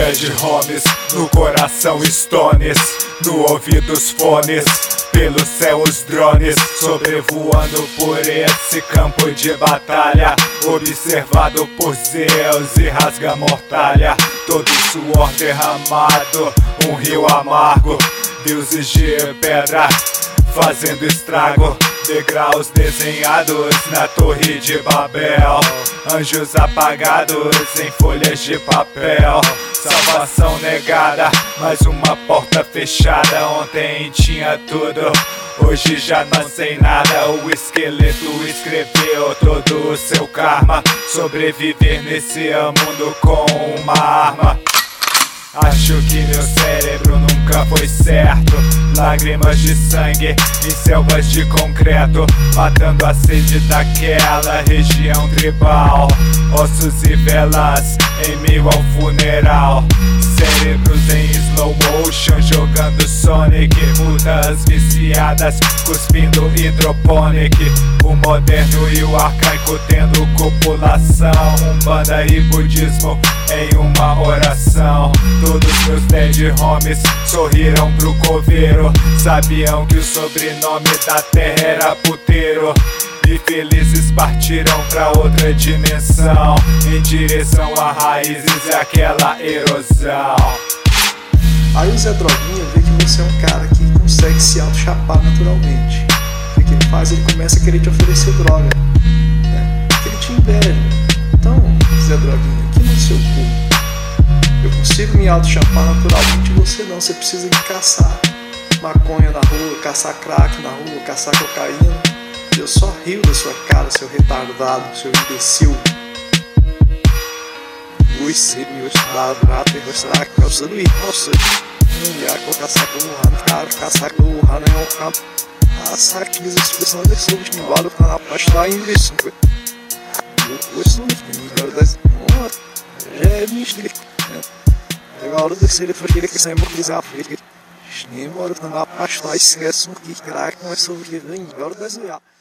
Dead homies, no coração stones, no ouvido os fones, pelo céu os drones, sobrevoando por esse campo de batalha, observado por Zeus e rasga mortalha. Todo suor derramado, um rio amargo, deuses de pedra fazendo estrago, degraus desenhados na torre de Babel, anjos apagados em folhas de papel. Salvação negada, mais uma porta fechada. Ontem tinha tudo, hoje já não sei nada. O esqueleto escreveu todo o seu karma, sobreviver nesse mundo com uma arma. Acho que meu cérebro nunca foi certo. Lágrimas de sangue em selvas de concreto, matando a sede daquela região tribal. Ossos e velas em meio ao funeral. Cérebros em slow motion jogando Sonic. Putas viciadas cuspindo hidroponic. O moderno e o arcaico tendo copulação. Umbanda e budismo em uma oração. Todos meus dead homies sorriram pro coveiro. Sabiam que o sobrenome da terra era puteiro. E felizes partiram pra outra dimensão, em direção a raízes e aquela erosão. Aí o Zé Droguinha vê que você é um cara que consegue se auto-chapar naturalmente. O que ele faz? Ele começa a querer te oferecer droga, né? Porque ele te inveja. Então, Zé Droguinha, aqui no seu cu, eu consigo me auto-chapar naturalmente, você não. Você precisa de caçar maconha na rua, caçar crack na rua, caçar cocaína. Eu só rio da sua cara, seu retardado, seu imbecil. Agora descer foi ele que sai mobilizar ele. Nem moro na pasta, esquece um que crack, mas sobre ele agora desenhar.